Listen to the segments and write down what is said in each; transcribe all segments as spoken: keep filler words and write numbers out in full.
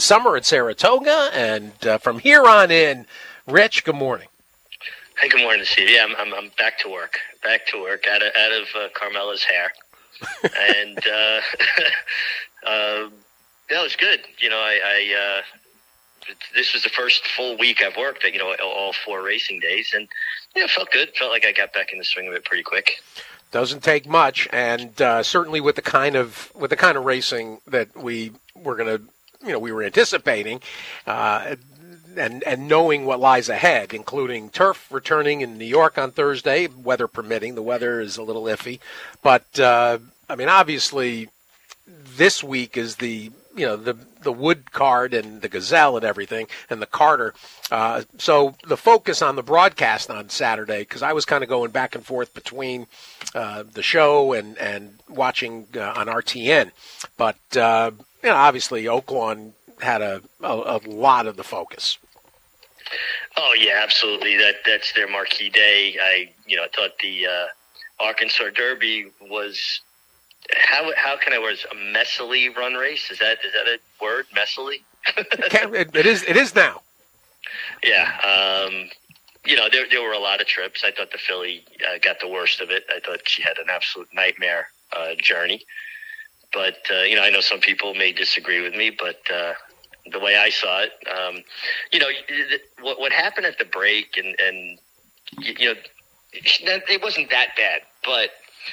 summer at Saratoga, and uh, from here on in, Rich, good morning. Hey, good morning, Steve. Yeah, I'm, I'm I'm back to work. Back to work out of out of uh, Carmela's hair, and uh, uh, that was good. You know, I, I uh, this was the first full week I've worked. You know, all four racing days, and yeah, it felt good. Felt like I got back in the swing of it pretty quick. Doesn't take much, and uh, certainly with the kind of with the kind of racing that we were going to, you know, we were anticipating. Uh, And, and knowing what lies ahead, including turf returning in New York on Thursday, weather permitting. The weather is a little iffy. But, uh, I mean, obviously, this week is the, you know, the the Wood card and the Gazelle and everything, and the Carter. Uh, so the focus on the broadcast on Saturday, because I was kind of going back and forth between uh, the show and, and watching uh, on R T N. But, uh, you know, obviously, Oaklawn had a, a, a lot of the focus. Oh yeah, absolutely. That that's their marquee day. I you know thought the uh, Arkansas Derby was how how can I was a messily run race? Is that is that a word? Messily? it, it is. It is now. Yeah. Um, you know there there were a lot of trips. I thought the filly uh, got the worst of it. I thought she had an absolute nightmare uh, journey. But uh, you know I know some people may disagree with me, but. Uh, The way I saw it, um, you know, what what happened at the break, and, and you know, it wasn't that bad. But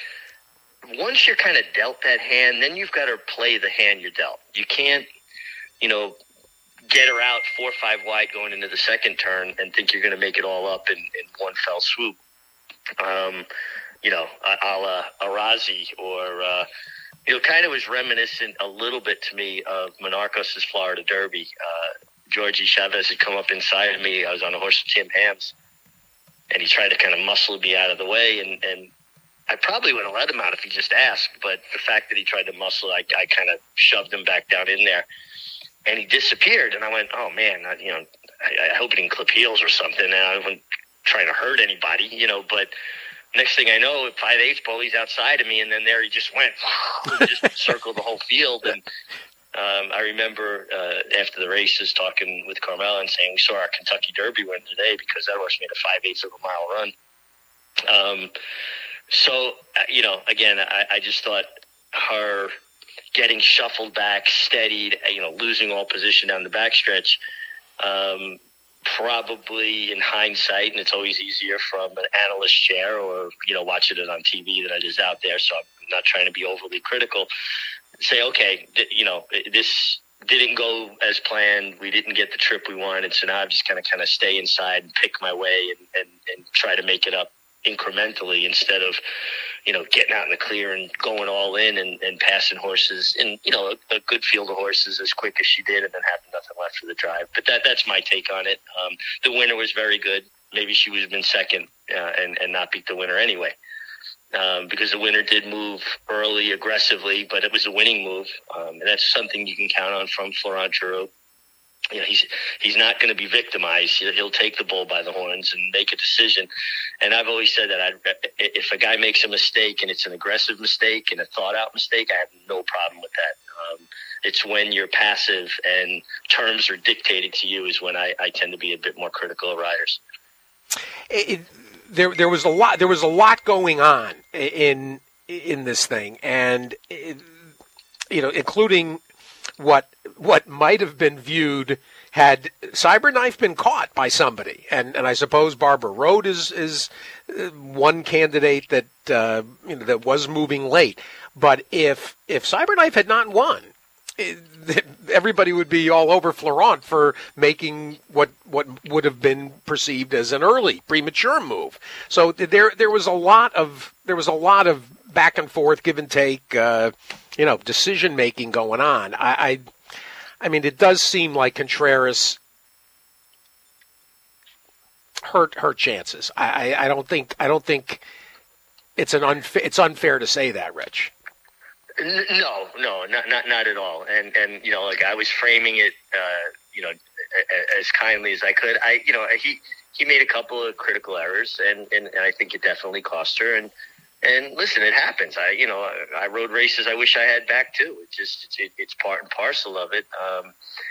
once you're kind of dealt that hand, then you've got to play the hand you're dealt. You can't, you know, get her out four or five wide going into the second turn and think you're going to make it all up in, in one fell swoop. Um, you know, a la Arazi or. Uh, You know, kind of was reminiscent a little bit to me of Monarchos' Florida Derby. Uh, Georgie Chavez had come up inside of me. I was on a horse with Tim Hams, and he tried to kind of muscle me out of the way. And, and I probably would have let him out if he just asked, but the fact that he tried to muscle, I, I kind of shoved him back down in there. And he disappeared, and I went, oh, man, I, you know, I, I hope he didn't clip heels or something. And I wasn't trying to hurt anybody, you know, but... Next thing I know, five eighths bully's outside of me, and then there he just went, he just circled the whole field. And um, I remember uh, after the races talking with Carmela and saying we saw our Kentucky Derby win today because that horse made a five eighths of a mile run. Um, so you know, again, I, I just thought her getting shuffled back, steadied, you know, losing all position down the backstretch. Um, Probably in hindsight, and it's always easier from an analyst chair or, you know, watching it on T V than it is out there. So I'm not trying to be overly critical. Say, okay, th- you know, this didn't go as planned. We didn't get the trip we wanted. So now I'm just going to kind of stay inside and pick my way and, and, and try to make it up incrementally instead of, you know, getting out in the clear and going all in and, and passing horses and, you know, a, a good field of horses as quick as she did and then having nothing left for the drive. But that that's my take on it. Um, the winner was very good. Maybe she would have been second uh, and, and not beat the winner anyway. Um, because the winner did move early, aggressively, but it was a winning move. Um, and that's something you can count on from Florent Geroux. You know, he's he's not going to be victimized. He'll, he'll take the bull by the horns and make a decision. And I've always said that I'd, if a guy makes a mistake and it's an aggressive mistake and a thought-out mistake, I have no problem with that. Um, it's when you're passive and terms are dictated to you is when I, I tend to be a bit more critical of riders. It, there, there was a lot. There was a lot going on in in this thing, and it, you know, including. What what might have been viewed had Cyberknife been caught by somebody, and, and I suppose Barbara Road is is one candidate that uh, you know that was moving late. But if if Cyberknife had not won, it, everybody would be all over Florent for making what what would have been perceived as an early premature move. So there there was a lot of there was a lot of back and forth, give and take. Uh, You know, decision making going on. I, I, I mean, it does seem like Contreras hurt her chances. I, I, I don't think. I don't think it's an unfair. It's unfair to say that, Rich. No, no, not not not at all. And and you know, like I was framing it, uh, you know, as kindly as I could. I, you know, he he made a couple of critical errors, and and, and I think it definitely cost her. And. And listen, it happens. I, you know, I rode races I wish I had back too. It just, it's, it, it's part and parcel of it. Um,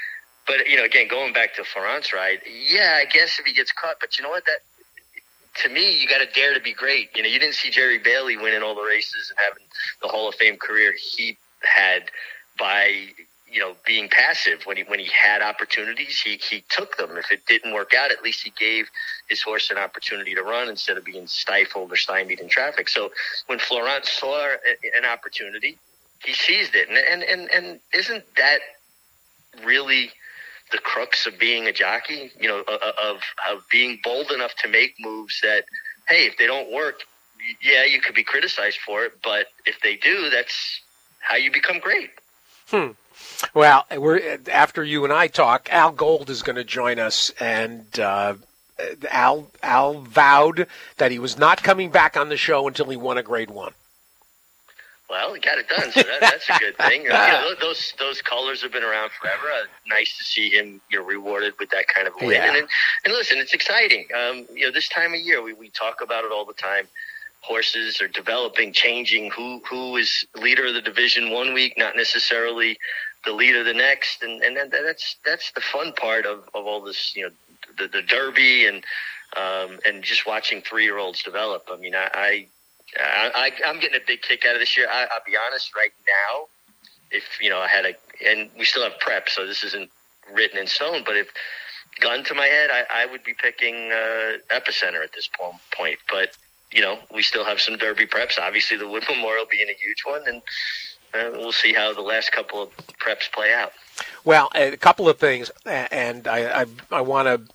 But, you know, again, going back to Florent's ride, yeah, I guess if he gets caught, but you know what? That to me, you got to dare to be great. You know, you didn't see Jerry Bailey winning all the races and having the Hall of Fame career he had by, you know, being passive. When he when he had opportunities, he, he took them. If it didn't work out, at least he gave his horse an opportunity to run instead of being stifled or stymied in traffic. So when Florent saw an opportunity, he seized it. And and, and, and isn't that really the crux of being a jockey, you know, of of being bold enough to make moves that, hey, if they don't work, yeah, you could be criticized for it, but if they do, that's how you become great. Hmm. Well, we're after you and I talk, Al Gold is going to join us, and uh, Al Al vowed that he was not coming back on the show until he won a Grade One. Well, he got it done, so that, that's a good thing. You know, those those colors have been around forever. Uh, nice to see him, you know, rewarded with that kind of win. Yeah. And, and listen, it's exciting. Um, you know, this time of year, we, we talk about it all the time. Horses are developing, changing. Who who is leader of the division one week, not necessarily the leader the next, and and that, that's that's the fun part of, of all this. You know, the the Derby and um, and just watching three year olds develop. I mean, I. I I, I'm getting a big kick out of this year. I, I'll be honest, right now, if, you know, I had a, and we still have prep, so this isn't written in stone, but if gun to my head, I, I would be picking uh, Epicenter at this point. But, you know, we still have some Derby preps. Obviously, the Wood Memorial being a huge one, and uh, we'll see how the last couple of preps play out. Well, a couple of things, and I, I, I want to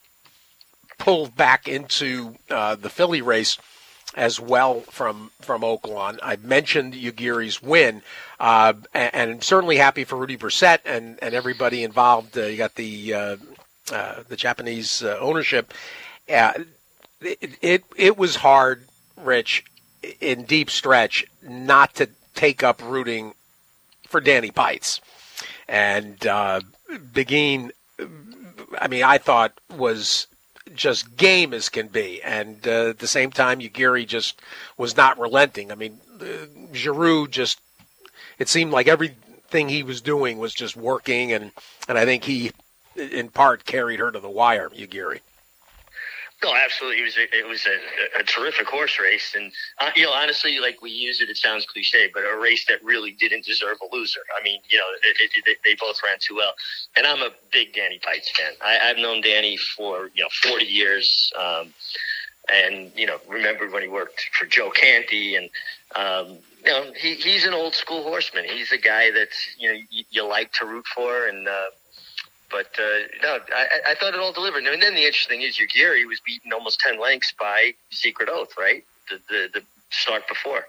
pull back into uh, the Philly race as well from from Oaklawn. I mentioned Ugiri's win, uh, and, and I'm certainly happy for Rudy Brissett and, and everybody involved. Uh, you got the uh, uh, the Japanese uh, ownership. Uh, it, it it was hard, Rich, in deep stretch, not to take up rooting for Danny Pites. And uh, Beguine, I mean, I thought was just game as can be, and uh, at the same time, Ugiri just was not relenting. I mean, uh, Giroux just, it seemed like everything he was doing was just working, and, and I think he, in part, carried her to the wire, Ugiri. No, absolutely. It was a, it was a, a terrific horse race, and uh, you know, honestly, like we use it, it sounds cliche, but a race that really didn't deserve a loser. I mean, you know, it, it, it, they both ran too well, and I'm a big Danny Pites fan. I, I've known Danny for you know forty years, um, and you know, remembered when he worked for Joe Canty, and um, you know, he, he's an old school horseman. He's a guy that you know you, you like to root for, and. Uh, But, uh, no, I, I thought it all delivered. And then the interesting thing is Ugiri was beaten almost ten lengths by Secret Oath, right? The the, the start before.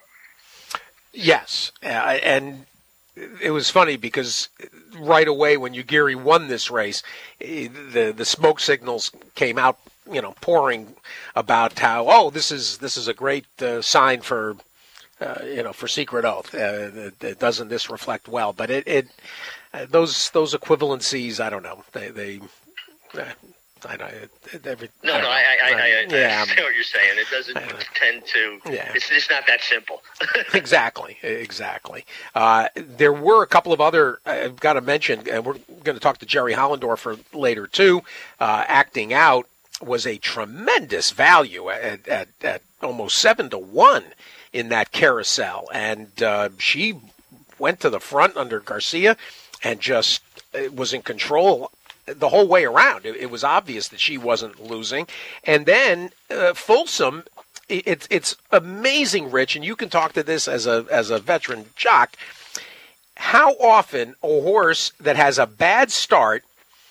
Yes. Uh, and it was funny because right away when Ugiri won this race, the the smoke signals came out, you know, pouring about how, oh, this is this is a great uh, sign for, uh, you know, for Secret Oath. Uh, doesn't this reflect well? But it... it Uh, those those equivalencies, I don't know. They they, uh, I know. Every, no, I no, know. I, I, I, I, yeah, I understand what you're saying. It doesn't tend to. Yeah. It's it's not that simple. exactly, exactly. Uh, there were a couple of other. I've got to mention, and we're going to talk to Jerry Hollendorfer later too. Uh, acting out was a tremendous value at, at at almost seven to one in that carousel, and uh, she went to the front under Garcia. And just was in control the whole way around. It, it was obvious that she wasn't losing. And then uh, Folsom, it, it's it's amazing, Rich, and you can talk to this as a as a veteran jock. How often a horse that has a bad start,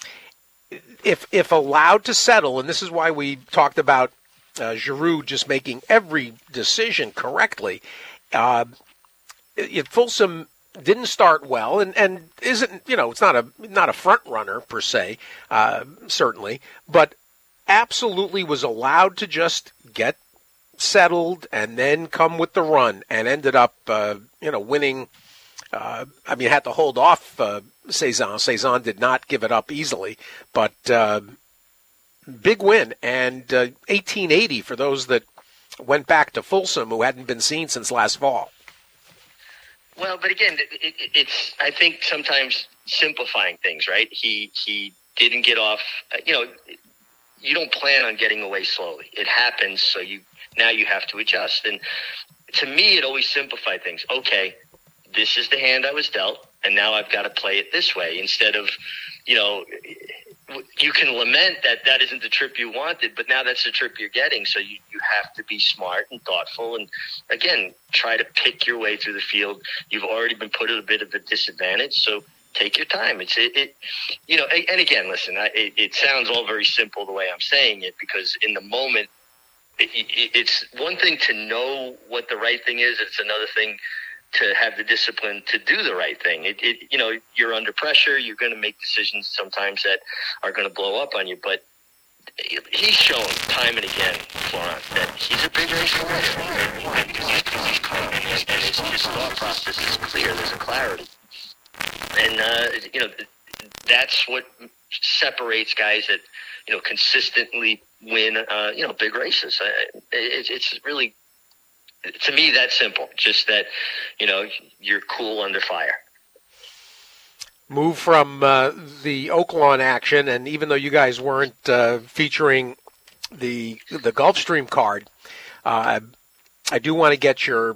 if if allowed to settle, and this is why we talked about uh, Giroux just making every decision correctly. Uh, it, Folsom didn't start well, and, and isn't, you know, it's not a not a front runner per se, uh, certainly, but absolutely was allowed to just get settled and then come with the run, and ended up, uh, you know, winning. Uh, I mean, had to hold off uh, Cezanne. Cezanne did not give it up easily, but uh, big win, and uh, eighteen eighty for those that went back to Folsom who hadn't been seen since last fall. Well, but again, it, it, it's. I think sometimes simplifying things, right? He he didn't get off. You know, you don't plan on getting away slowly. It happens, so you now you have to adjust. And to me, it always simplified things. Okay, this is the hand I was dealt, and now I've got to play it this way instead of, you know, you can lament that that isn't the trip you wanted, but now that's the trip you're getting. So you, you have to be smart and thoughtful. And again, try to pick your way through the field. You've already been put at a bit of a disadvantage. So take your time. It's it, it you know, and again, listen, I, it, it sounds all very simple the way I'm saying it, because in the moment, it, it, it's one thing to know what the right thing is. It's another thing to have the discipline to do the right thing. It, it you know, you're under pressure. You're going to make decisions sometimes that are going to blow up on you. But he's shown time and again, Florent, that he's a big racer. And because he's, because he's calm, and, his, and his, his thought process is clear. There's a clarity. And, uh, you know, that's what separates guys that, you know, consistently win, uh, you know, big races. It's, it's really, to me, that's simple. Just that, you know, you're cool under fire. Move from uh, the Oaklawn action, and even though you guys weren't uh, featuring the the Gulfstream card, uh, I do want to get your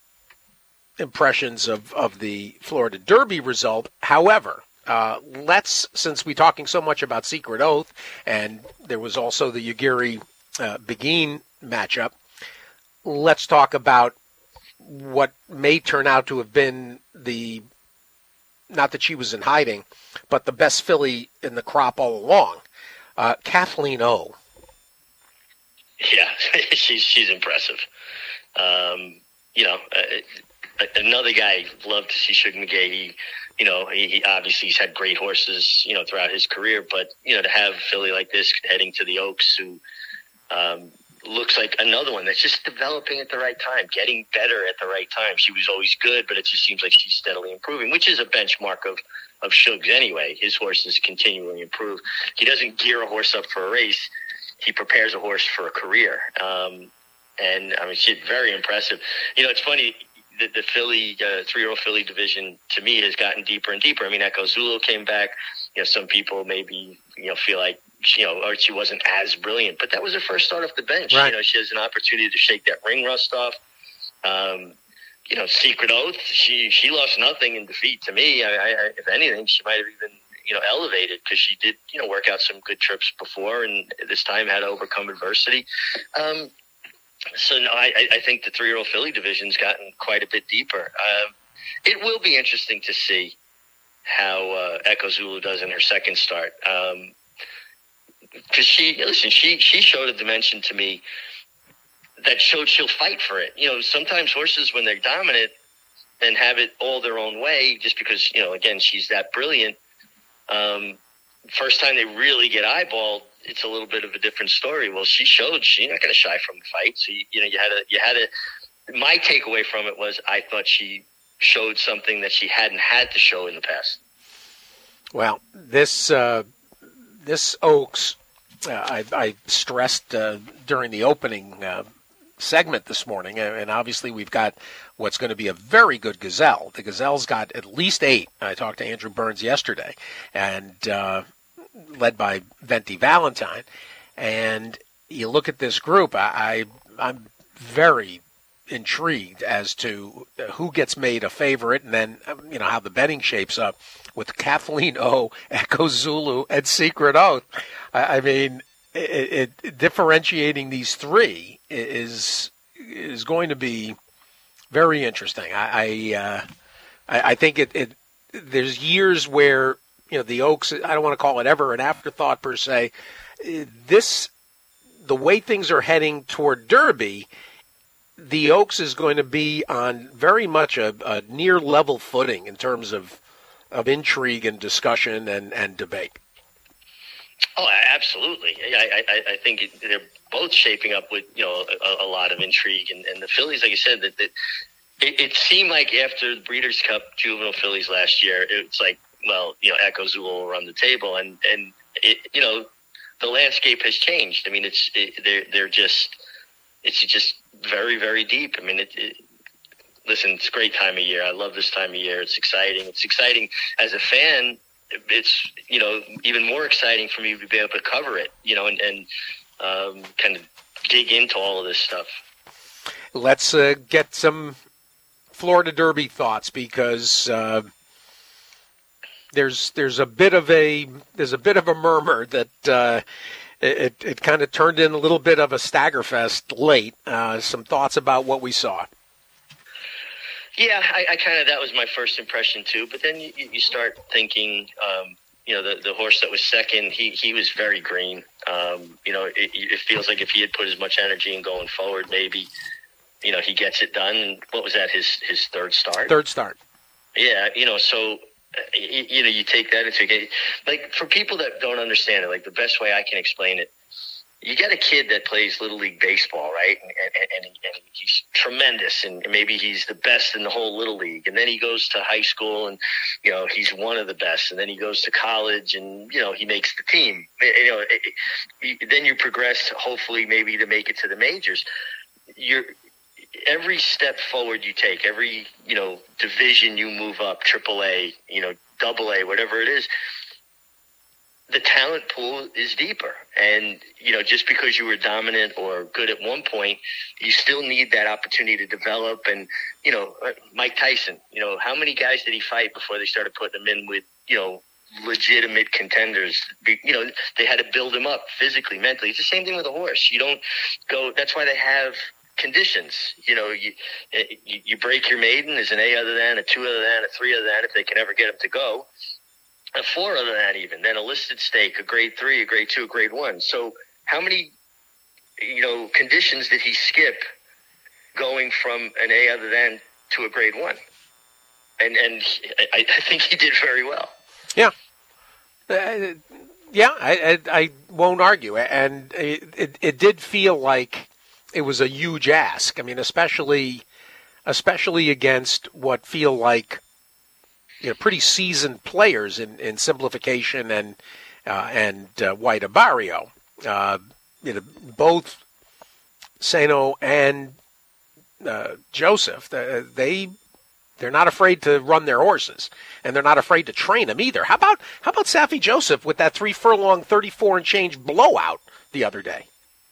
impressions of, of the Florida Derby result. However, uh, let's, since we're talking so much about Secret Oath, and there was also the Ugiri uh, Begin matchup, let's talk about what may turn out to have been the, not that she was in hiding, but the best filly in the crop all along, uh, Kathleen O. Yeah, she's she's impressive. Um, you know, uh, another guy loved to see Sugar McGay. He, you know, he, he obviously he's had great horses, you know, throughout his career, but you know, to have a filly like this heading to the Oaks, who um, looks like another one that's just developing at the right time, getting better at the right time. She was always good, but it just seems like she's steadily improving, which is a benchmark of, of Shugs anyway. His horses continually improve. He doesn't gear a horse up for a race. He prepares a horse for a career. Um, and, I mean, she's very impressive. You know, it's funny, the, the filly, uh, three-year-old filly division, to me, has gotten deeper and deeper. I mean, Echo Zulu came back. You know, some people maybe, you know, feel like, you know, or she wasn't as brilliant, but that was her first start off the bench. Right. You know, she has an opportunity to shake that ring rust off. Um, you know, Secret Oath, she she lost nothing in defeat to me. I, I, if anything, she might have even, you know, elevated, because she did, you know, work out some good trips before, and this time had to overcome adversity. Um, so no, I, I think the three-year-old filly division's gotten quite a bit deeper. Uh, it will be interesting to see how uh, Echo Zulu does in her second start. Um, Because she, listen, she, she showed a dimension to me that showed she'll fight for it. You know, sometimes horses, when they're dominant and have it all their own way, just because, you know, again, she's that brilliant, um, first time they really get eyeballed, it's a little bit of a different story. Well, she showed she's not going to shy from the fight. So, you, you know, you had to, you had to, my takeaway from it was I thought she showed something that she hadn't had to show in the past. Well, this, uh, this Oaks, Uh, I, I stressed uh, during the opening uh, segment this morning, and obviously we've got what's going to be a very good Gazelle. The Gazelle's got at least eight. I talked to Andrew Burns yesterday, and uh, led by Venti Valentine. And you look at this group, I, I, I'm very intrigued as to who gets made a favorite, and then, you know, how the betting shapes up with Kathleen O, Echo Zulu, and Secret Oath. I, I mean, it, it, differentiating these three is is going to be very interesting. I I, uh, I, I think it, it there's years where, you know, the Oaks, I don't want to call it ever an afterthought per se. This, the way things are heading toward Derby, the Oaks is going to be on very much a, a near level footing in terms of, of intrigue and discussion and, and debate. Oh, absolutely. I, I, I think they're both shaping up with, you know, a, a lot of intrigue. And, and the fillies, like you said, that, that it, it seemed like after the Breeders' Cup juvenile fillies last year, it's like, well, you know, Echo Zulu will run the table. And, and it, you know, the landscape has changed. I mean, it's it, they're, they're just, it's just very, very deep. I mean, it, it, listen, it's a great time of year. I love this time of year. It's exciting. It's exciting as a fan. It's, you know, even more exciting for me to be able to cover it, you know, and, and um, kind of dig into all of this stuff. Let's uh, get some Florida Derby thoughts, because uh, there's there's a bit of a there's a bit of a murmur that uh, it it kind of turned in a little bit of a staggerfest late. Uh, some thoughts about what we saw. Yeah, I, I kind of that was my first impression too. But then you, you start thinking, um, you know, the the horse that was second, he he was very green. Um, you know, it, it feels like if he had put as much energy in going forward, maybe, you know, he gets it done. What was that? His his third start. Third start. Yeah, you know, so you, you know, you take that into account. Like, for people that don't understand it, like, the best way I can explain it, you get a kid that plays Little League baseball, right? And, and, and, and he's tremendous, and maybe he's the best in the whole Little League. And then he goes to high school, and, you know, he's one of the best. And then he goes to college, and, you know, he makes the team. You know, it, it, then you progress, hopefully, maybe to make it to the majors. You're every step forward you take, every, you know, division you move up, triple A, you know, double A, whatever it is, the talent pool is deeper. And, you know, just because you were dominant or good at one point, you still need that opportunity to develop. And, you know, Mike Tyson, you know, how many guys did he fight before they started putting him in with, you know, legitimate contenders? You know, they had to build him up physically, mentally. It's the same thing with a horse. You don't go, that's why they have conditions. You know, you, you, you break your maiden as an A other than, a two other than, a three other than, if they can ever get him to go. A four other than that even, then a listed stake, a grade three, a grade two, a grade one. So how many, you know, conditions did he skip going from an A other than to a grade one? And and he, I, I think he did very well. Yeah. Uh, yeah, I, I I won't argue. And it, it it did feel like it was a huge ask. I mean, especially especially against what feel like, you know, pretty seasoned players in, in Simplification and uh, and uh, White Abarrio. Uh, you know, both Sano and uh, Joseph, they they're not afraid to run their horses, and they're not afraid to train them either. How about how about Saffie Joseph with that three furlong, thirty-four and change blowout the other day?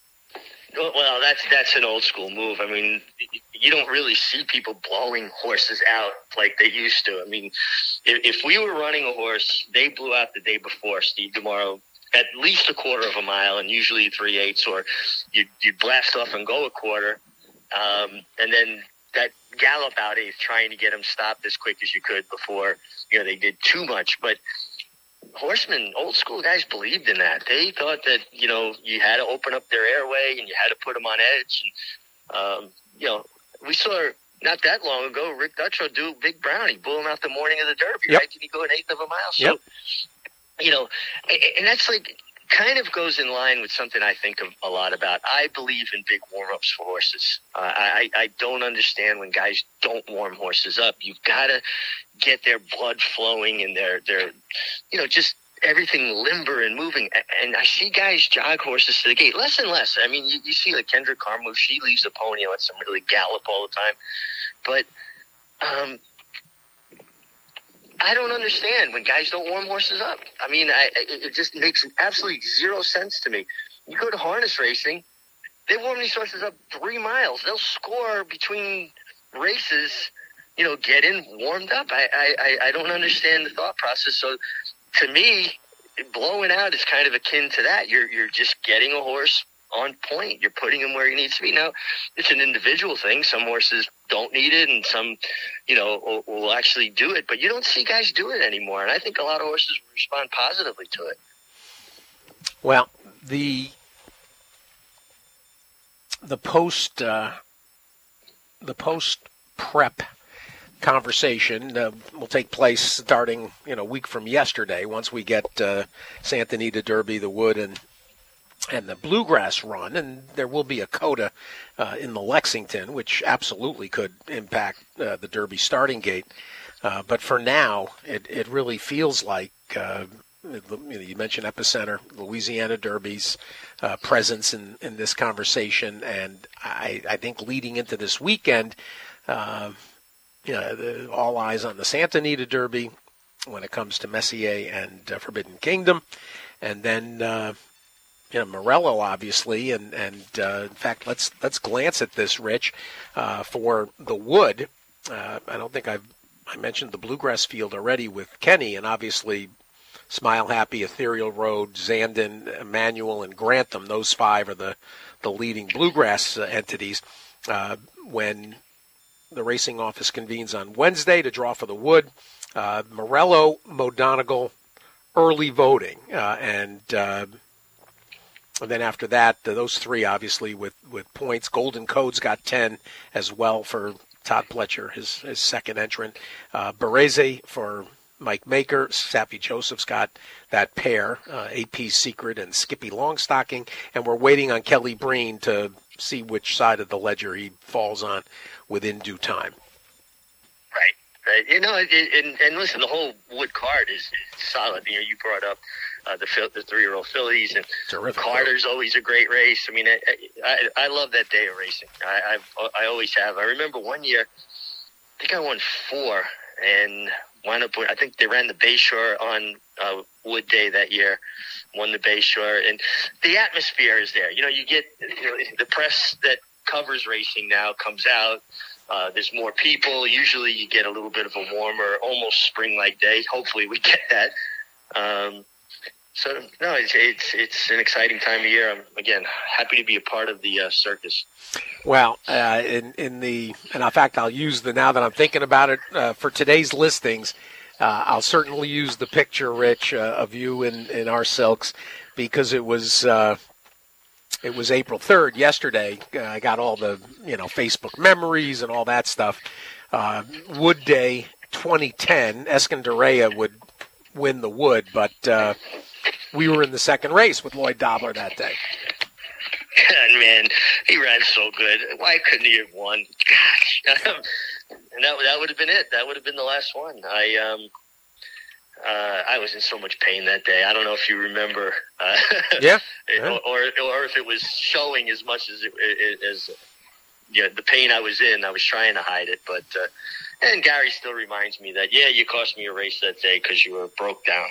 Well, that's that's an old school move. I mean, you don't really see people blowing horses out like they used to. I mean, if, if we were running a horse, they blew out the day before, Steve DeMauro, at least a quarter of a mile, and usually three eighths, or you'd, you'd blast off and go a quarter, um, and then that gallop out eighth, trying to get them stopped as quick as you could before, you know, they did too much. But horsemen, old school guys, believed in that. They thought that, you know, you had to open up their airway and you had to put them on edge. And, um, you know, we saw not that long ago Rick Dutrow do Big Brown. He blew him out the morning of the Derby, yep. right? Did he go an eighth of a mile? So, yep. you know, and that's like kind of goes in line with something I think of a lot about. I believe in big warm-ups for horses. Uh, I, I don't understand when guys don't warm horses up. You've got to get their blood flowing and their, their, you know, just everything limber and moving. And I see guys jog horses to the gate less and less. I mean, you, you see like Kendrick Carmouche, she leaves the pony and lets them really gallop all the time. But um, I don't understand when guys don't warm horses up. I mean, I, it just makes absolutely zero sense to me. You go to harness racing, they warm these horses up three miles. They'll score between races, you know, get in warmed up. I, I, I don't understand the thought process. So to me, blowing out is kind of akin to that. You're you're just getting a horse on point. You're putting him where he needs to be. Now, it's an individual thing. Some horses don't need it, and some, you know, will, will actually do it. But you don't see guys do it anymore, and I think a lot of horses respond positively to it. Well, the the post uh, the post prep conversation uh, will take place starting, you know, a week from yesterday. Once we get uh, Santa Anita Derby, the Wood, and and the Bluegrass run, and there will be a coda uh, in the Lexington, which absolutely could impact uh, the Derby starting gate. Uh, but for now, it, it really feels like, uh, you know, you mentioned Epicenter, Louisiana Derby's uh, presence in, in this conversation, and I, I think leading into this weekend, uh, uh, the, all eyes on the Santa Anita Derby when it comes to Messier and uh, Forbidden Kingdom. And then, uh, you know, Morello, obviously. And, and uh, in fact, let's let's glance at this, Rich, uh, for the Wood. Uh, I don't think I've I mentioned the Bluegrass Field already with Kenny, and obviously Smile Happy, Ethereal Road, Zandon, Emmanuel, and Grantham. Those five are the, the leading Bluegrass uh, entities. Uh, when the racing office convenes on Wednesday to draw for the Wood, uh, Morello, Modonegal, early voting. Uh, and, uh, and then after that, uh, those three, obviously, with, with points. Golden Code's got ten as well for Todd Pletcher, his, his second entrant. Uh, Barese for Mike Maker. Sappy Joseph's got that pair, uh, A P Secret and Skippy Longstocking. And we're waiting on Kelly Breen to see which side of the ledger he falls on within due time. Right. Right. You know, it, and, and listen, the whole Wood card is, is solid. You know, you brought up uh, the the three-year-old fillies, and Terrific, Carter's bro. always a great race. I mean, I I, I love that day of racing. I I've, I always have. I remember one year, I think I won four, and wound up. I think they ran the Bayshore on uh, Wood Day that year. Won the Bayshore, and the atmosphere is there. You know, you get you know, the press that covers racing now comes out. Uh, there's more people. Usually you get a little bit of a warmer, almost spring-like day. Hopefully we get that. Um, so, no, it's, it's it's an exciting time of year. I'm, again, happy to be a part of the uh, circus. Well, uh, in, in the, and in fact, I'll use the, now that I'm thinking about it, uh, for today's listings, uh, I'll certainly use the picture, Rich, uh, of you in, in our silks, because it was, uh, It was April third, yesterday. Uh, I got all the, you know, Facebook memories and all that stuff. Uh, Wood Day twenty ten, Escondarea would win the Wood, but uh, we were in the second race with Lloyd Dobler that day. And man, he ran so good. Why couldn't he have won? Gosh. And that, that would have been it. That would have been the last one. I, um, Uh, I was in so much pain that day. I don't know if you remember, uh, yeah, yeah. Or, or if it was showing as much as it, as yeah, the pain I was in. I was trying to hide it, but uh, and Gary still reminds me that yeah, you cost me a race that day because you were broke down.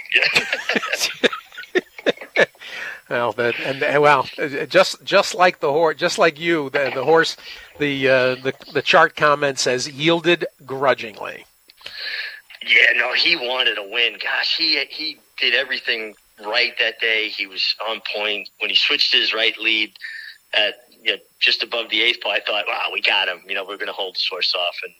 Well, that and, and well, just just like the horse, just like you, the, the horse, the uh, the the chart comment says yielded grudgingly. Yeah, no, he wanted a win. Gosh, he he did everything right that day. He was on point. When he switched to his right lead at you know, just above the eighth pole, I thought, wow, we got him. You know, we're going to hold this horse off. And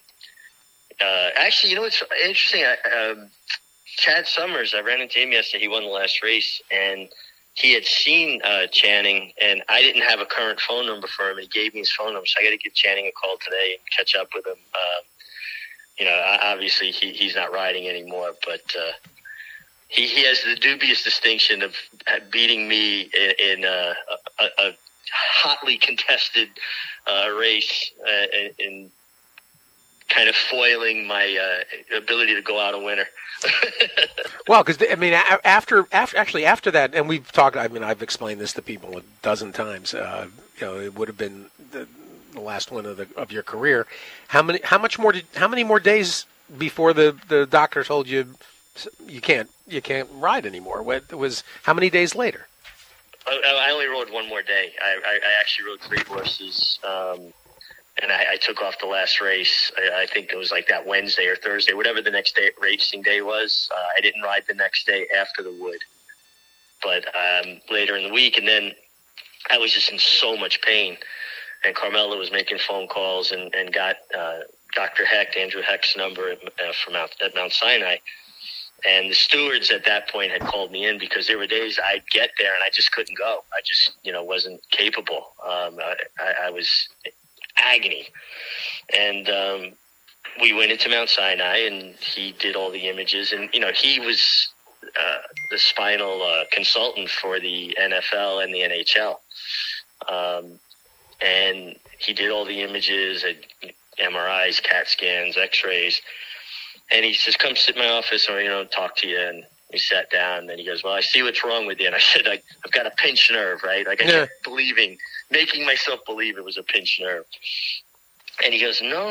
uh, actually, you know what's interesting? I, um, Chad Summers, I ran into him yesterday. He won the last race, and he had seen uh, Channing, and I didn't have a current phone number for him, and he gave me his phone number. So I got to give Channing a call today and catch up with him. Uh, You know, obviously he, he's not riding anymore, but uh, he, he has the dubious distinction of beating me in, in uh, a, a hotly contested uh, race uh, and, and kind of foiling my uh, ability to go out a winner. Well, because I mean, after after actually after that, and we've talked. I mean, I've explained this to people a dozen times. Uh, you know, it would have been the, the last one of the of your career. How many? How much more? Did, how many more days before the, the doctor told you you can't you can't ride anymore? What was? How many days later? I, I only rode one more day. I, I, I actually rode three horses, um, and I, I took off the last race. I, I think it was like that Wednesday or Thursday, whatever the next day racing day was. Uh, I didn't ride the next day after the Wood, but um, later in the week, and then I was just in so much pain. And Carmela was making phone calls and, and got uh, Doctor Hecht, Andrew Hecht's number at, uh, from Mount, at Mount Sinai. And the stewards at that point had called me in because there were days I'd get there and I just couldn't go. I just, you know, wasn't capable. Um, I, I was agony. And um, we went into Mount Sinai and he did all the images. And, you know, he was uh, the spinal uh, consultant for the N F L and the N H L. Um, and he did all the images, M R Is, CAT scans, X-rays. And he says, come sit in my office or, you know, talk to you. And we sat down and he goes, well, I see what's wrong with you. And I said, I, I've got a pinched nerve, right? Like I yeah. kept believing, making myself believe it was a pinched nerve. And he goes, no,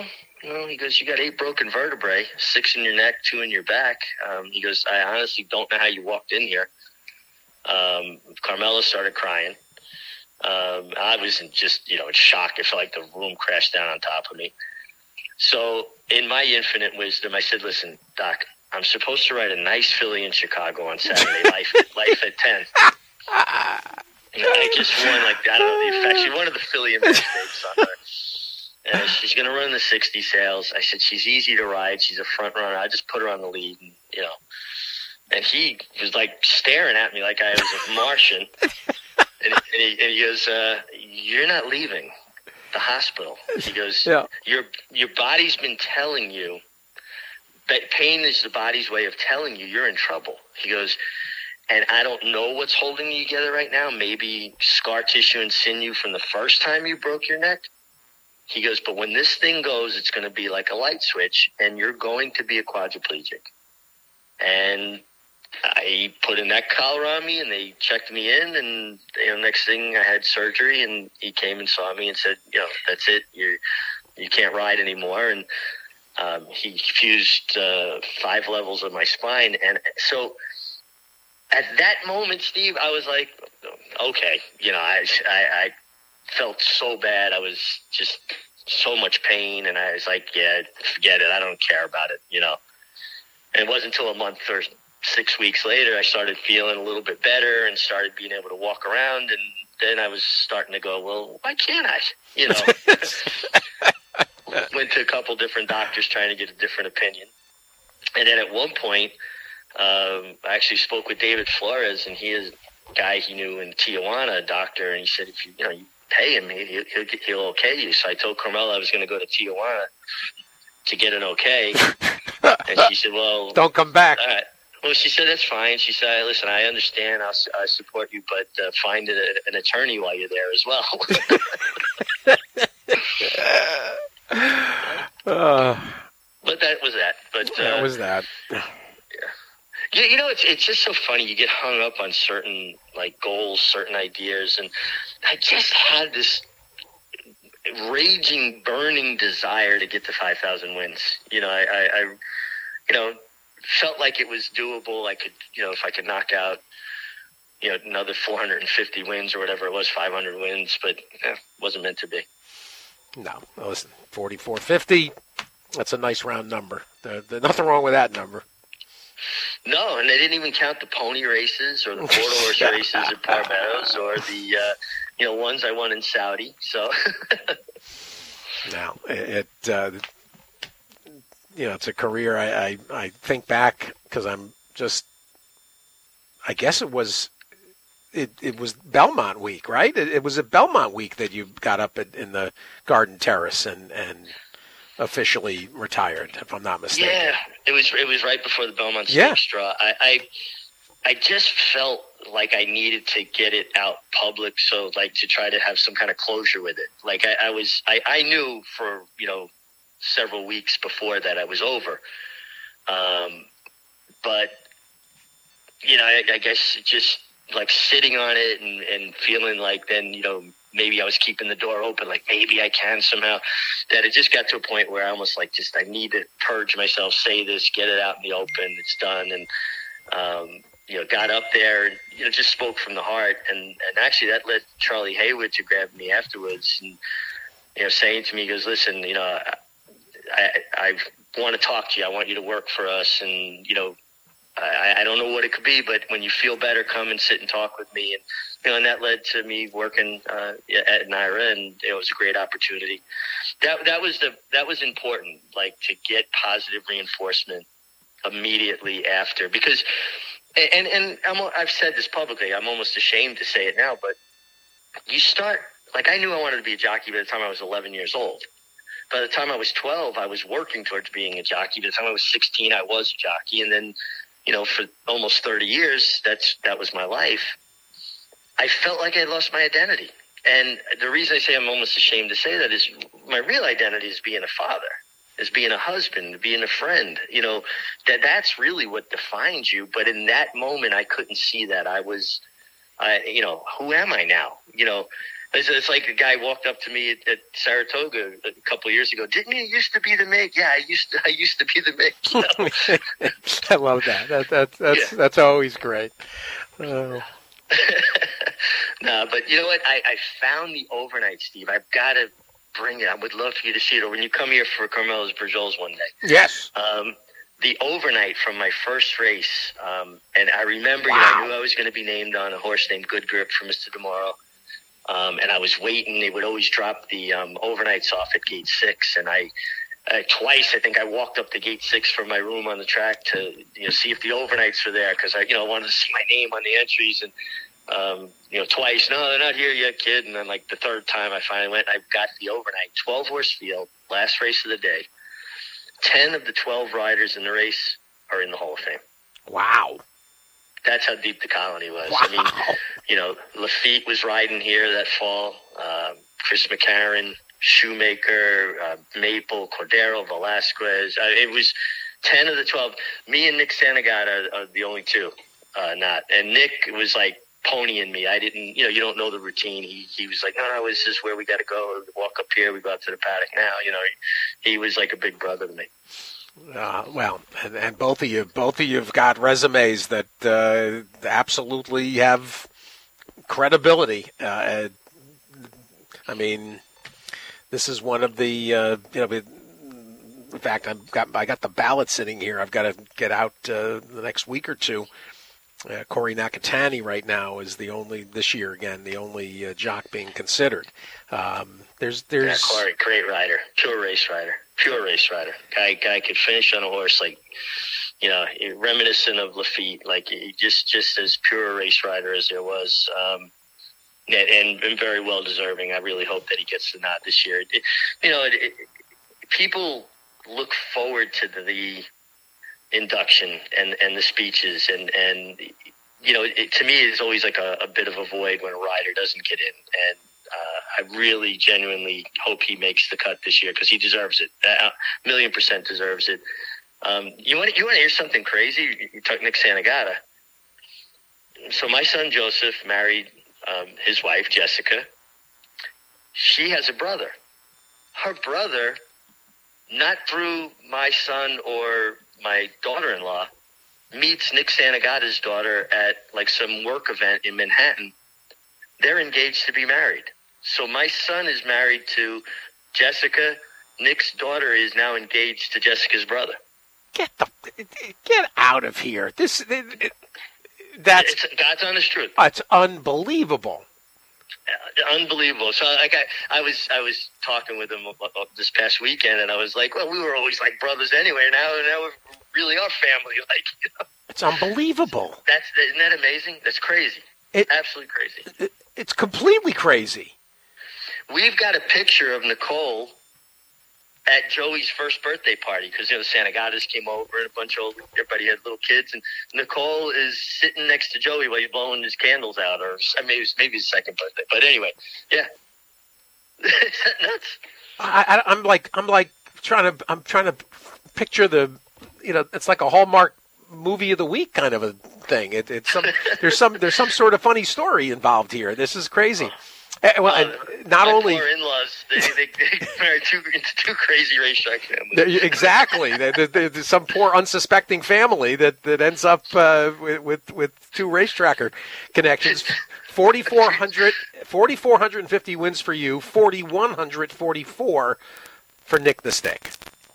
well, he goes, you got eight broken vertebrae, six in your neck, two in your back. Um, he goes, I honestly don't know how you walked in here. Um, Carmela started crying. Um, I was in just, you know, in shock. It felt like the room crashed down on top of me. So in my infinite wisdom, I said, listen, Doc, I'm supposed to write a nice Philly in Chicago on Saturday, life, life at ten. And I just won, like, I don't know, the effect. She wanted the Philly and mistakes on her. And she's going to run the sixty sales. I said, she's easy to ride. She's a front runner. I just put her on the lead, and, you know. And he was, like, staring at me like I was a Martian. And, and, he, and he goes, uh, you're not leaving the hospital. He goes, yeah. your your body's been telling you that pain is the body's way of telling you you're in trouble. He goes, and I don't know what's holding you together right now. Maybe scar tissue and sinew from the first time you broke your neck. He goes, but when this thing goes, it's going to be like a light switch, and you're going to be a quadriplegic. And I put a neck collar on me, and they checked me in, and you know, next thing I had surgery, and he came and saw me and said, you know, that's it. You you can't ride anymore. And um, he fused uh, five levels of my spine. And so at that moment, Steve, I was like, okay, you know, I, I, I felt so bad. I was just so much pain, and I was like, yeah, forget it. I don't care about it, you know. And it wasn't until a month or six weeks later I started feeling a little bit better and started being able to walk around, and then I was starting to go, well, why can't I? You know, went to a couple different doctors trying to get a different opinion. And then at one point, um, I actually spoke with David Flores, and he is a guy he knew in Tijuana, a doctor, and he said, if you, you know, you pay him, he, he'll, he'll okay you. So I told Carmela I was going to go to Tijuana to get an okay. And she said, well, don't come back. All right. Well, she said, that's fine. She said, listen, I understand. I'll, I support you, but uh, find a, an attorney while you're there as well. uh, but that was that. But uh, That was that. Yeah. You, you know, it's it's just so funny. You get hung up on certain, like, goals, certain ideas. And I just had this raging, burning desire to get to five thousand wins. You know, I, I, I you know, felt like it was doable. I could, you know, if I could knock out, you know, another four hundred fifty wins or whatever it was, five hundred wins, but eh, wasn't meant to be. No, listen, forty-four fifty, that's a nice round number. There, there's nothing wrong with that number. No, and they didn't even count the pony races or the quarter horse races at Parmeadows or the, uh, you know, ones I won in Saudi. So, no, it, uh, you know, it's a career. I, I, I think back because I'm just, I guess it was, it, it was Belmont week, right? It, it was a Belmont week that you got up at, in the Garden Terrace and, and officially retired, if I'm not mistaken. Yeah, it was it was right before the Belmont Stakes yeah. draw. I, I I just felt like I needed to get it out public, so like to try to have some kind of closure with it. Like I, I was, I, I knew for you know several weeks before that I was over, um, but you know I, I guess just like sitting on it and, and feeling like then you know. Maybe I was keeping the door open, like maybe I can somehow, that it just got to a point where I almost like just, I need to purge myself, say this, get it out in the open, it's done. And, um, you know, got up there and, you know, just spoke from the heart. And, and actually that led Charlie Haywood to grab me afterwards and, you know, saying to me, he goes, listen, you know, I, I want to talk to you. I want you to work for us. And, you know, I, I don't know what it could be, but when you feel better, come and sit and talk with me. And, you know, and that led to me working uh, at NYRA, and it was a great opportunity. That that was the that was important, like to get positive reinforcement immediately after, because, and and I'm, I've said this publicly. I'm almost ashamed to say it now, but you start like I knew I wanted to be a jockey by the time I was eleven years old. By the time I was twelve, I was working towards being a jockey. By the time I was sixteen, I was a jockey, and then, you know, for almost thirty years, that's that was my life. I felt like I lost my identity. And the reason I say I'm almost ashamed to say that is my real identity is being a father, is being a husband, being a friend. You know, that that's really what defines you. But in that moment, I couldn't see that. I was, I, you know, who am I now? You know, It's, it's like a guy walked up to me at, at Saratoga a couple of years ago. Didn't you used to be the Mig? Yeah, I used to. I used to be the Mig. You know? I love that. that, that that's Yeah. that's always great. Oh. No, but you know what? I, I found the overnight, Steve. I've got to bring it. I would love for you to see it. Or when you come here for Carmelo's Berjols one day. Yes. Um, the overnight from my first race, um, and I remember, Wow. you know, I knew I was going to be named on a horse named Good Grip for Mister Tomorrow. Um, and I was waiting. They would always drop the um, overnights off at gate six, and I uh, twice I think I walked up to gate six from my room on the track to you know see if the overnights were there because I you know wanted to see my name on the entries, and um, you know twice no they're not here yet, kid. And then like the third time I finally went, I got the overnight twelve horse field, last race of the day. Ten of the twelve riders in the race are in the Hall of Fame. Wow. That's how deep the colony was. Wow. I mean, you know, Lafitte was riding here that fall. Um, Chris McCarron, Shoemaker, uh, Maple, Cordero, Velasquez. Uh, it was ten of the twelve. Me and Nick Santagata are, are the only two uh, not. And Nick was like ponying me. I didn't, you know, you don't know the routine. He he was like, no, no, this is where we got to go. Walk up here. We go out to the paddock now. You know, he, he was like a big brother to me. Uh, well, and, and both of you, both of you've got resumes that uh, absolutely have credibility. Uh, I mean, this is one of the, uh, you know, in fact, I've got I got the ballot sitting here. I've got to get out uh, the next week or two. Uh, Corey Nakatani right now is the only this year again the only uh, jock being considered. Um, there's there's Yeah, Corey, great rider, pure race rider, pure race rider. Guy guy could finish on a horse like, you know, reminiscent of Lafitte, like he just just as pure a race rider as there was, um, and, and, and very well deserving. I really hope that he gets the nod this year. It, you know, it, it, people look forward to the, the induction and, and the speeches and, and you know, it, to me it's always like a, a bit of a void when a rider doesn't get in, and uh, I really genuinely hope he makes the cut this year because he deserves it. A million percent deserves it. Um, you want you want to hear something crazy? You talk Nick Santagata. So my son Joseph married um, his wife Jessica. She has a brother. Her brother, not through my son or my daughter-in-law, meets Nick Santagata's daughter at like some work event in Manhattan. They're engaged to be married. So my son is married to Jessica. Nick's daughter is now engaged to Jessica's brother. get the get out of here. This it, it, that's It's God's honest truth. it's unbelievable. Uh, unbelievable. So like I, I was I was talking with him this past weekend, and I was like, well, we were always like brothers anyway. Now now we really are family. Like, you know? It's unbelievable. That's isn't that amazing? That's crazy. It, Absolutely crazy. It, it's completely crazy. We've got a picture of Nicole at Joey's first birthday party because, you know, the Santagatas came over and a bunch of old, everybody had little kids. And Nicole is sitting next to Joey while he's blowing his candles out. Or I mean, it was maybe his second birthday. But anyway, yeah. Is that nuts? I, I, I'm like, I'm like trying to, I'm trying to picture the, you know, it's like a Hallmark movie of the week kind of a thing. It, it's some, there's some, there's some sort of funny story involved here. This is crazy. Uh, well, Uh, and not my only poor in-laws, they, they, they married two, into two crazy racetrack families. exactly, there- there- there's some poor unsuspecting family that, that ends up uh, with, with with two racetracker connections. forty-four hundred, forty-four hundred fifty wins for you, forty-one forty-four for Nick the Stick.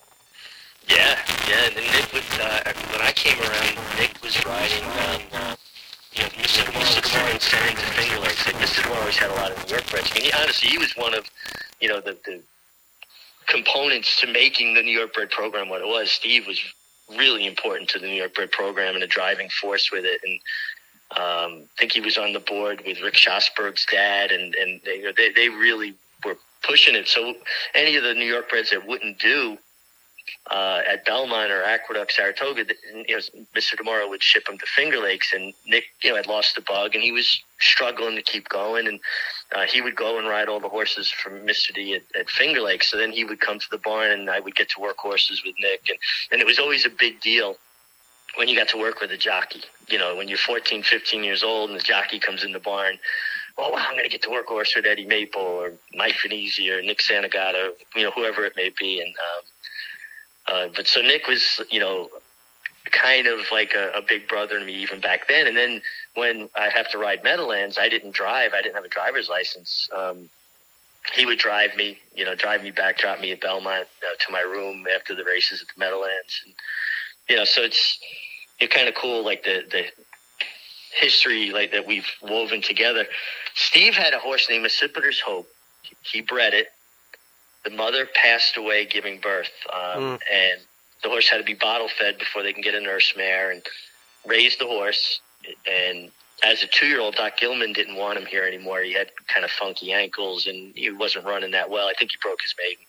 Yeah, yeah. And Nick, would, uh, when I came around, Nick was riding. Um, you know, Mister DeMar and sent into Finger Lakes. Like Mister DeMar always had a lot of New York breds. I mean, he, honestly, he was one of, you know, the, the components to making the New York bred program what it was. Steve was really important to the New York bred program and a driving force with it. And um, I think he was on the board with Rick Schosberg's dad, and and they they, they really were pushing it. So any of the New York breds that wouldn't do Uh, at Belmont or Aqueduct, Saratoga, you know, Mister DeMar would ship him to Finger Lakes, and Nick, you know, had lost the bug, and he was struggling to keep going, and uh, he would go and ride all the horses from Mister D at, at Finger Lakes. So then he would come to the barn, and I would get to work horses with Nick, and, and it was always a big deal when you got to work with a jockey. You know, when you're fourteen, fifteen years old, and the jockey comes in the barn. oh, wow, I'm going to get to work a horse with Eddie Maple or Mike Finizzi or Nick Santagata, you know, whoever it may be. And um, uh, but so Nick was, you know, kind of like a, a big brother to me even back then. And then when I have to ride Meadowlands, I didn't drive. I didn't have a driver's license. Um, he would drive me, you know, drive me back, drop me at Belmont uh, to my room after the races at the Meadowlands. And, you know, so it's it's kind of cool, like the, the history like that we've woven together. Steve had a horse named Accipiter's Hope. He bred it. The mother passed away giving birth, um, mm. and the horse had to be bottle fed before they can get a nurse mare, and raised the horse. And as a two-year-old, Doc Gilman didn't want him here anymore. He had kind of funky ankles, and he wasn't running that well. I think he broke his maiden.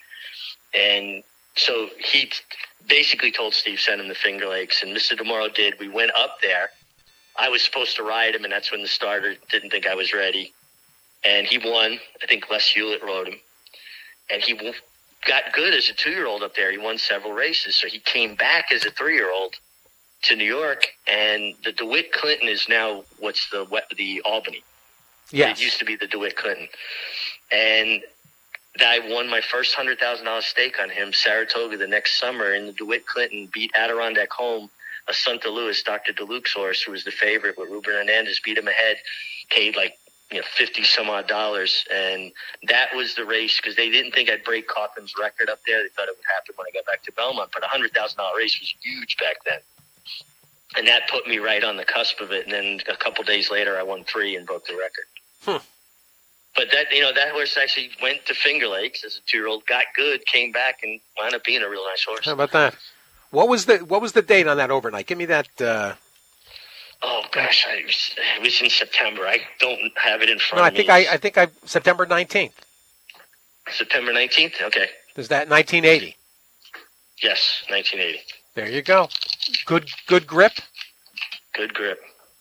And so he basically told Steve, send him to Finger Lakes, and Mister DeMoro did. We went up there. I was supposed to ride him, and that's when the starter didn't think I was ready. And he won. I think Les Hewlett rode him. And he got good as a two-year-old up there. He won several races. So he came back as a three-year-old to New York, and the DeWitt Clinton is now what's the the Albany. Yes. It used to be the DeWitt Clinton. And I won my first one hundred thousand dollars stake on him, Saratoga, the next summer, and the DeWitt Clinton beat Adirondack Home, a Santa Louis, Doctor DeLuke's horse, who was the favorite, but Ruben Hernandez beat him ahead, paid like, you know, fifty some odd dollars. And that was the race, because they didn't think I'd break Cawthon's record up there. They thought it would happen when I got back to Belmont, but a one hundred thousand dollars race was huge back then. And that put me right on the cusp of it. And then a couple days later, I won three and broke the record. Hmm. But that, you know, that horse actually went to Finger Lakes as a two-year-old, got good, came back, and wound up being a real nice horse. How about that? What was the What was the date on that overnight? Give me that. Uh... Oh gosh, I, it was in September. I don't have it in front no, I of me. think I, I think I September nineteenth. September nineteenth. Okay. Is that nineteen eighty? Yes, nineteen eighty. There you go. Good, good grip. Good grip.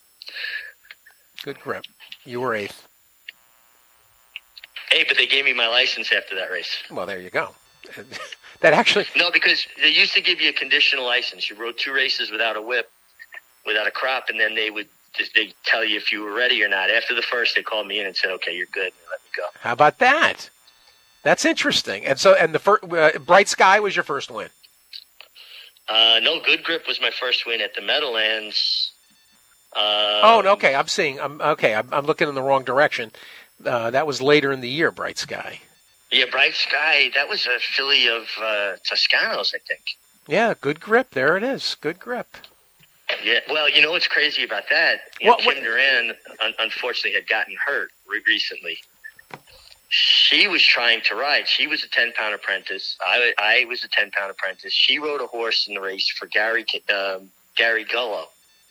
Good grip. You were eighth. Hey, but they gave me my license after that race. Well, there you go. That actually... No, because they used to give you a conditional license. You rode two races without a whip, without a crop, and then they would just they tell you if you were ready or not. After the first, they called me in and said, "Okay, you're good," and let me go. How about that? That's interesting. And so, and the first, uh, Bright Sky was your first win. Uh, no, Good Grip was my first win at the Meadowlands. Um, oh, okay. I'm seeing. I'm okay. I'm, I'm looking in the wrong direction. Uh, that was later in the year, Bright Sky. Yeah, Bright Sky. That was a filly of uh, Toscanos, I think. Yeah, Good Grip. There it is. Good Grip. Yeah. Well, you know what's crazy about that? You what, know, what? Kim Duran, un- unfortunately, had gotten hurt re- recently. She was trying to ride. She was a ten-pound apprentice. I, I was a ten-pound apprentice. She rode a horse in the race for Gary um, Gary Gullo.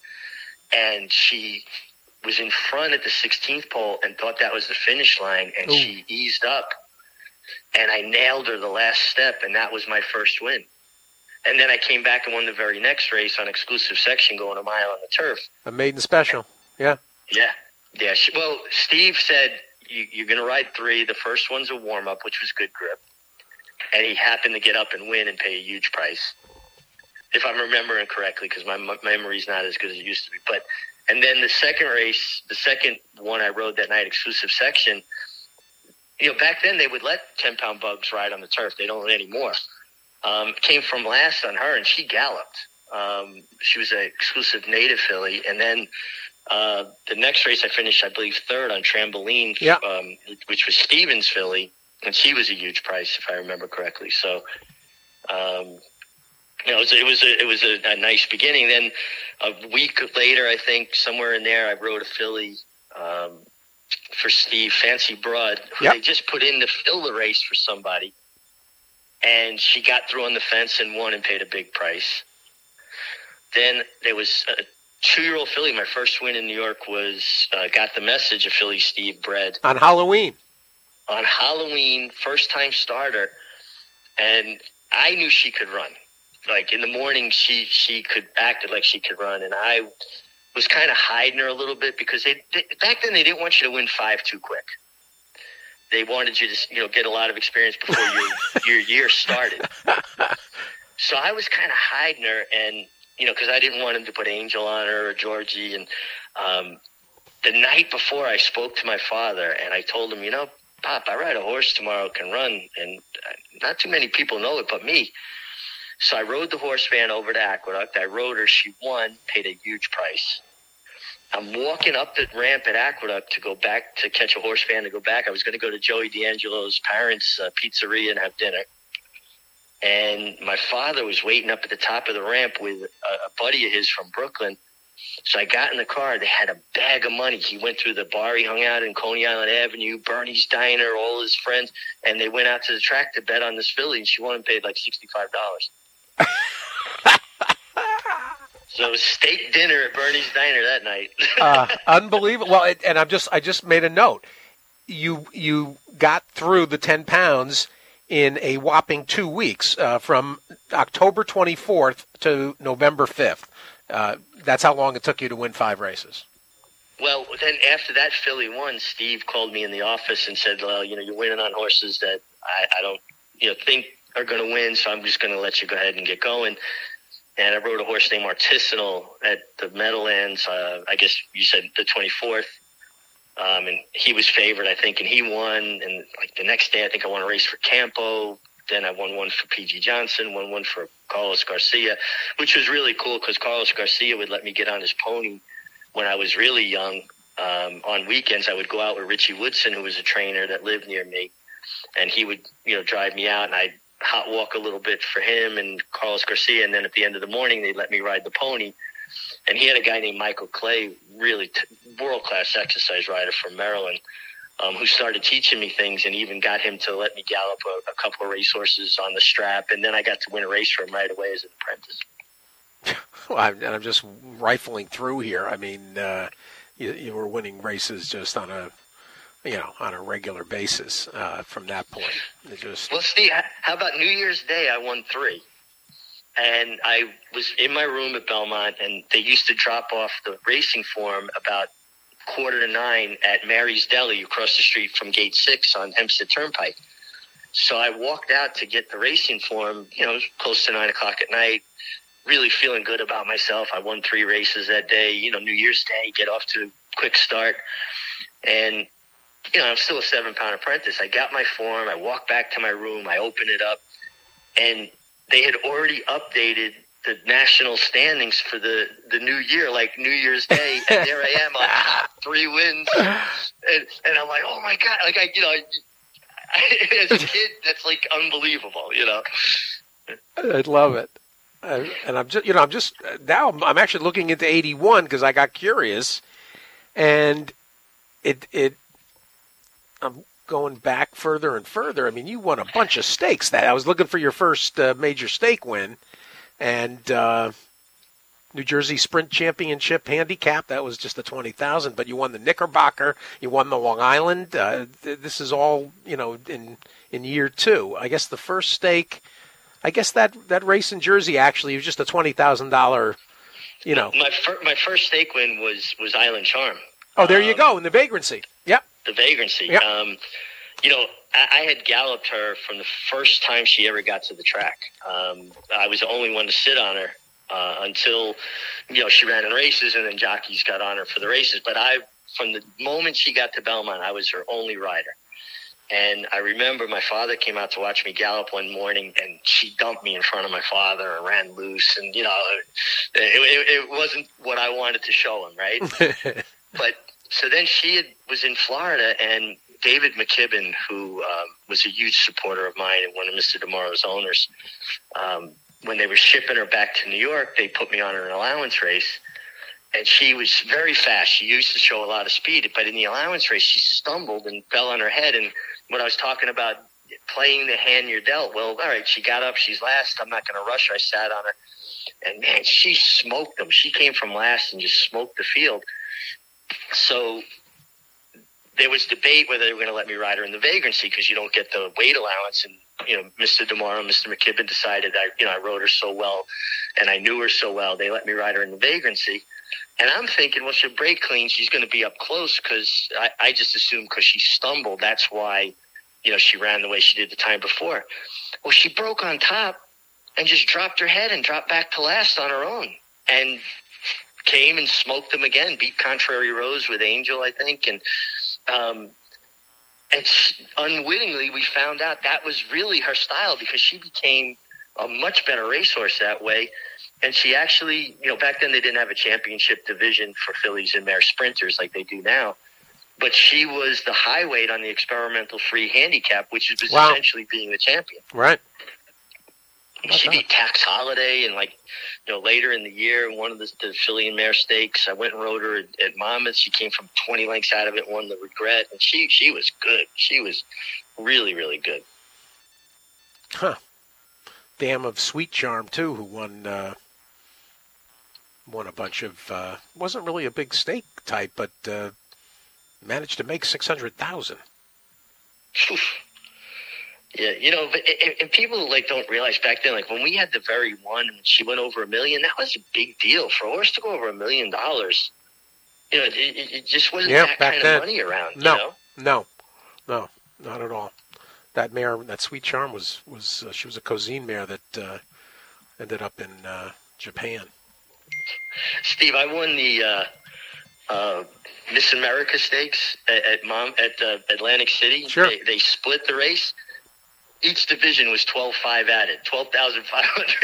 And she was in front at the sixteenth pole and thought that was the finish line, and Ooh. She eased up. And I nailed her the last step, and that was my first win. And then I came back and won the very next race on exclusive section going a mile on the turf. A maiden special, yeah. Yeah. Yeah. She, well, Steve said, you, you're going to ride three. The first one's a warm-up, which was Good Grip. And he happened to get up and win and pay a huge price, if I'm remembering correctly, because my, my memory's not as good as it used to be. But and then the second race, the second one I rode that night, exclusive section, you know, back then they would let ten-pound bugs ride on the turf. They don't anymore. Um, came from last on her, and she galloped. Um, she was an exclusive native filly. And then uh, the next race I finished, I believe, third on Trampoline, yeah. um, which was Stevens' filly, and she was a huge price, if I remember correctly. So, um, you know, it was, it was, a, it was a, a nice beginning. Then a week later, I think, somewhere in there, I rode a filly um, for Steve, Fancy Broad, who yep. they just put in to fill the race for somebody. And she got through on the fence and won and paid a big price. Then there was a two-year-old filly. My first win in New York was uh, Got the Message, a filly Steve bred. On Halloween. On Halloween, first-time starter. And I knew she could run. Like, in the morning, she, she could acted like she could run. And I was kind of hiding her a little bit because they, they back then they didn't want you to win five too quick. They wanted you to, you know, get a lot of experience before your your year started. So I was kind of hiding her, and you know, because I didn't want him to put Angel on her or Georgie, and um, the night before, I spoke to my father, and I told him, you know, Pop, I ride a horse tomorrow, can run, and not too many people know it but me. So I rode the horse van over to Aqueduct. I rode her. She won, paid a huge price. I'm walking up the ramp at Aqueduct to go back to catch a horse van to go back. I was going to go to Joey D'Angelo's parents' uh, pizzeria and have dinner. And my father was waiting up at the top of the ramp with a, a buddy of his from Brooklyn. So I got in the car. They had a bag of money. He went through the bar. He hung out in Coney Island Avenue, Bernie's Diner, all his friends. And they went out to the track to bet on this filly, and she won and paid like sixty-five dollars. So it was steak dinner at Bernie's Diner that night. uh, unbelievable. Well, it, and I'm just I just made a note. You you got through the ten pounds in a whopping two weeks, uh, from October twenty-fourth to November fifth. Uh, that's how long it took you to win five races. Well, then after that filly won, Steve called me in the office and said, well, you know, you're winning on horses that I, I don't, you know, think are going to win, so I'm just going to let you go ahead and get going. And I rode a horse named Artisanal at the Meadowlands, uh, I guess you said the twenty-fourth. Um, and he was favored, I think, and he won. And like the next day, I think I won a race for Campo. Then I won one for P G Johnson, won one for Carlos Garcia, which was really cool because Carlos Garcia would let me get on his pony when I was really young. Um, on weekends, I would go out with Richie Woodson, who was a trainer that lived near me, and he would, you know, drive me out, and I'd hot walk a little bit for him and Carlos Garcia, and then at the end of the morning, they'd let me ride the pony. And he had a guy named Michael Clay, really t- world-class exercise rider from Maryland, um, who started teaching me things and even got him to let me gallop a, a couple of racehorses on the strap. And then I got to win a race for him right away as an apprentice. Well, I'm, and I'm just rifling through here. I mean, uh, you, you were winning races just on a, you know, on a regular basis uh, from that point. It just well, Steve, how about New Year's Day? I won three. And I was in my room at Belmont, and they used to drop off the racing form about quarter to nine at Mary's Deli across the street from Gate six on Hempstead Turnpike. So I walked out to get the racing form, you know, it was close to nine o'clock at night, really feeling good about myself. I won three races that day, you know, New Year's Day, get off to a quick start. And, you know, I'm still a seven-pound apprentice. I got my form. I walked back to my room. I opened it up, and they had already updated the national standings for the, the new year, like New Year's Day, and there I am on top, three wins, and and I'm like, oh my god, like I, you know, I, as a kid, that's like unbelievable, you know. I love it, uh, and I'm just, you know, I'm just now I'm actually looking into eighty-one because I got curious, and it it I'm going back further and further. I mean, you won a bunch of stakes. That I was looking for your first uh, major stake win, and uh, New Jersey Sprint Championship handicap. That was just the twenty thousand. But you won the Knickerbocker. You won the Long Island. Uh, th- this is all, you know, in in year two. I guess the first stake. I guess that that race in Jersey actually was just a twenty thousand dollar. You know, my fir- my first stake win was was Island Charm. Oh, there you um, go in the vagrancy. Yep. The vagrancy. Yep. Um, you know, I, I had galloped her from the first time she ever got to the track. Um, I was the only one to sit on her uh, until, you know, she ran in races, and then jockeys got on her for the races. But I, from the moment she got to Belmont, I was her only rider. And I remember my father came out to watch me gallop one morning, and she dumped me in front of my father and ran loose. And, you know, it, it, it wasn't what I wanted to show him, right? But so then she had, was in Florida, and David McKibben, who um, was a huge supporter of mine and one of Mister DeMaro's owners, um, when they were shipping her back to New York, they put me on an allowance race, and she was very fast. She used to show a lot of speed, but in the allowance race, she stumbled and fell on her head. And when I was talking about playing the hand you're dealt, well, all right, she got up, she's last. I'm not going to rush her. I sat on her, and man, she smoked them. She came from last and just smoked the field. So there was debate whether they were going to let me ride her in the vagrancy because you don't get the weight allowance. And, you know, Mister DeMaro, Mister McKibben decided I, you know, I rode her so well and I knew her so well, they let me ride her in the vagrancy. And I'm thinking, well, she'll break clean. She's going to be up close because I, I just assumed because she stumbled, that's why, you know, she ran the way she did the time before. Well, she broke on top and just dropped her head and dropped back to last on her own. And came and smoked them again, beat Contrary Rose with Angel, I think. And, um, and she, unwittingly, we found out that was really her style because she became a much better racehorse that way. And she actually, you know, back then they didn't have a championship division for fillies and mare sprinters like they do now. But she was the high weight on the experimental free handicap, which was wow. essentially being the champion. Right. She beat Tax Holiday, and like, you know, later in the year, one of the, the filly and mare stakes, I went and rode her at, at Monmouth. She came from twenty lengths out of it, won the Regret, and she she was good. She was really, really good. Huh. Dam of Sweet Charm too, who won uh, won a bunch of uh, wasn't really a big stake type, but uh, managed to make six hundred thousand. Yeah, you know, but and, and people like don't realize back then, like when we had the very one, and she went over a million. That was a big deal for a horse to go over a million dollars. You know, it, it just wasn't yeah, that back kind then. of money around. No, you know? no, no, not at all. That mare, that Sweet Charm, was was uh, she was a Cosine mare that uh, ended up in uh, Japan. Steve, I won the uh, uh, Miss America Stakes at, at Mom at uh, Atlantic City. Sure. They, they split the race. Each division was twelve five added, twelve thousand five hundred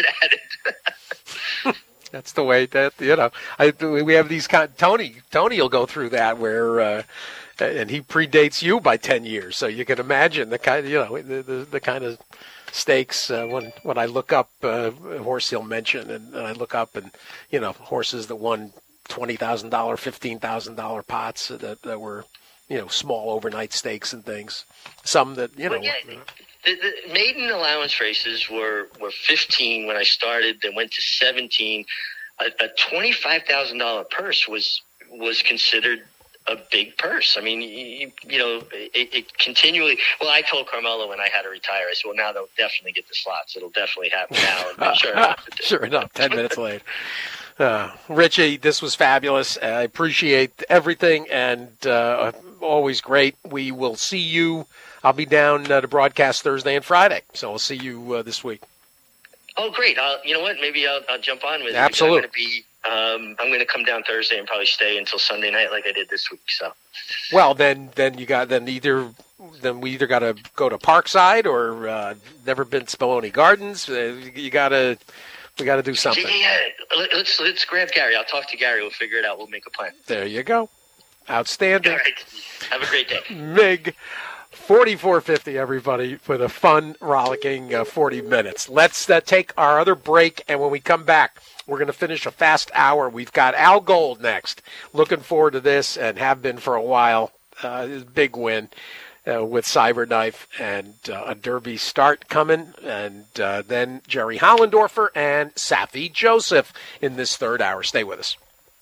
added. That's the way that, you know, I, we have these kind Tony, Tony will go through that where, uh, and he predates you by ten years. So you can imagine the kind of, you know, the, the, the kind of stakes uh, when, when I look up uh, a horse he'll mention and, and I look up and, you know, horses that won twenty thousand dollars, fifteen thousand dollars pots that, that were, you know, small overnight stakes and things. Some that, you know. Well, yeah. The, the maiden allowance races were, were fifteen when I started. They went to seventeen. A, a twenty-five thousand dollars purse was was considered a big purse. I mean, you, you know, it, it continually. Well, I told Carmelo when I had to retire, I said, "Well, now they'll definitely get the slots. It'll definitely happen now." And sure enough, it did. Sure enough, ten minutes late. Uh, Richie, this was fabulous. I appreciate everything, and uh, always great. We will see you. I'll be down uh, to broadcast Thursday and Friday, so I'll see you uh, this week. Oh, great! I'll, you know what? Maybe I'll, I'll jump on with you. Absolutely. I'm going to be. Um, I'm going to come down Thursday and probably stay until Sunday night, like I did this week. So. Well, then, then you got then either then we either got to go to Parkside or uh, never been to Spumoni Gardens. Uh, you got to. We got to do something. Yeah, let's let's grab Gary. I'll talk to Gary. We'll figure it out. We'll make a plan. There you go. Outstanding. All right. Have a great day. Mig, forty-four fifty, everybody, for the fun, rollicking uh, forty minutes. Let's uh, take our other break, and when we come back, we're going to finish a fast hour. We've got Al Gold next. Looking forward to this, and have been for a while. Uh, big win. Uh, with Cyberknife and uh, a Derby start coming, and uh, then Jerry Hollendorfer and Safi Joseph in this third hour. Stay with us.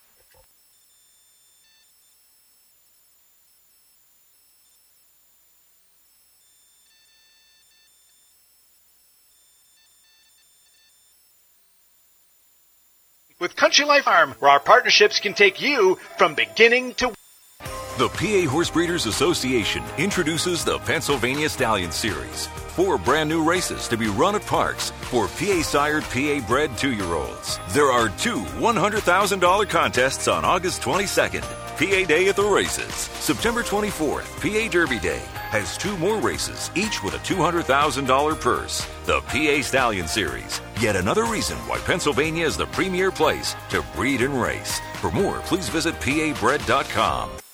With Country Life Farm, where our partnerships can take you from beginning to The P A Horse Breeders Association introduces the Pennsylvania Stallion Series. Four brand new races to be run at parks for P A-sired, P A-bred two-year-olds. There are two one hundred thousand dollars contests on August twenty-second. P A Day at the races. September twenty-fourth, P A Derby Day, has two more races, each with a two hundred thousand dollars purse. The P A Stallion Series. Yet another reason why Pennsylvania is the premier place to breed and race. For more, please visit P A bred dot com.